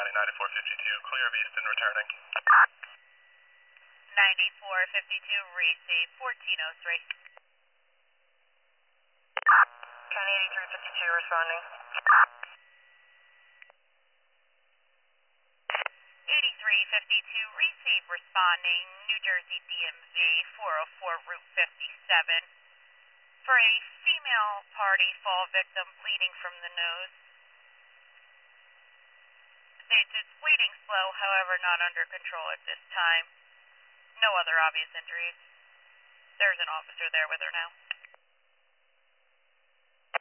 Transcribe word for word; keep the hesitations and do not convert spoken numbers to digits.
calling ninety-four fifty-two, clear of Easton, returning. ninety-four fifty-two, receive fourteen oh three. County eighty-three fifty-two responding. eighty-three fifty-two, receive responding, New Jersey D M V, four oh four Route fifty-seven. For a female party fall victim bleeding from the nose. States it's bleeding slow, however not under control at this time. No other obvious injuries. There's an officer there with her now.